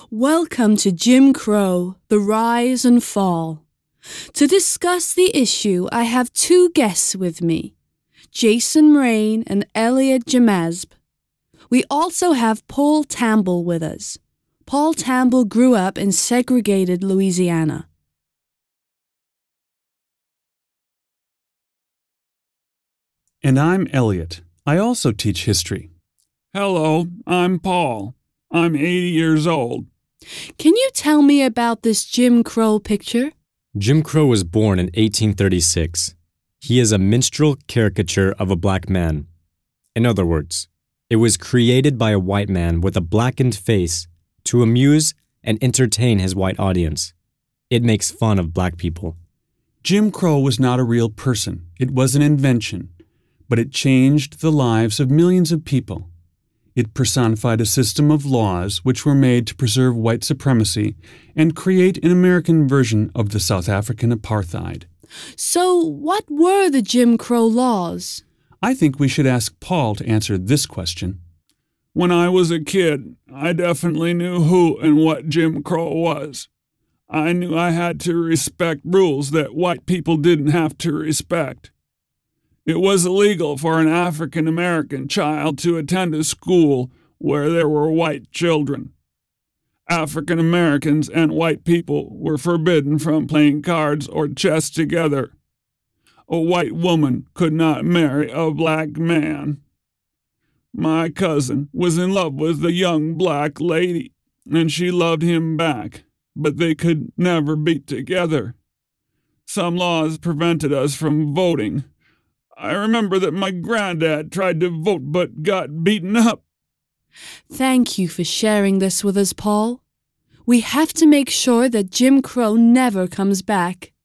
Welcome to Jim Crow, The Rise and Fall. To discuss the issue, I have two guests with me, Jason Rain and Elliot Jamazb. We also have Paul Tamble with us. Paul Tamble grew up in segregated Louisiana. And I'm Elliot. I also teach history. Hello, I'm Paul. I'm 80 years old. Can you tell me about this Jim Crow picture? Jim Crow was born in 1836. He is a minstrel caricature of a black man. In other words, it was created by a white man with a blackened face to amuse and entertain his white audience. It makes fun of black people. Jim Crow was not a real person. It was an invention, but it changed the lives of millions of people. It personified a system of laws which were made to preserve white supremacy and create an American version of the South African apartheid. So, what were the Jim Crow laws? I think we should ask Paul to answer this question. When I was a kid, I definitely knew who and what Jim Crow was. I knew I had to respect rules that white people didn't have to respect. It was illegal for an African American child to attend a school where there were white children. African Americans and white people were forbidden from playing cards or chess together. A white woman could not marry a black man. My cousin was in love with a young black lady, and she loved him back, but they could never be together. Some laws prevented us from voting. I remember that my granddad tried to vote but got beaten up. Thank you for sharing this with us, Paul. We have to make sure that Jim Crow never comes back.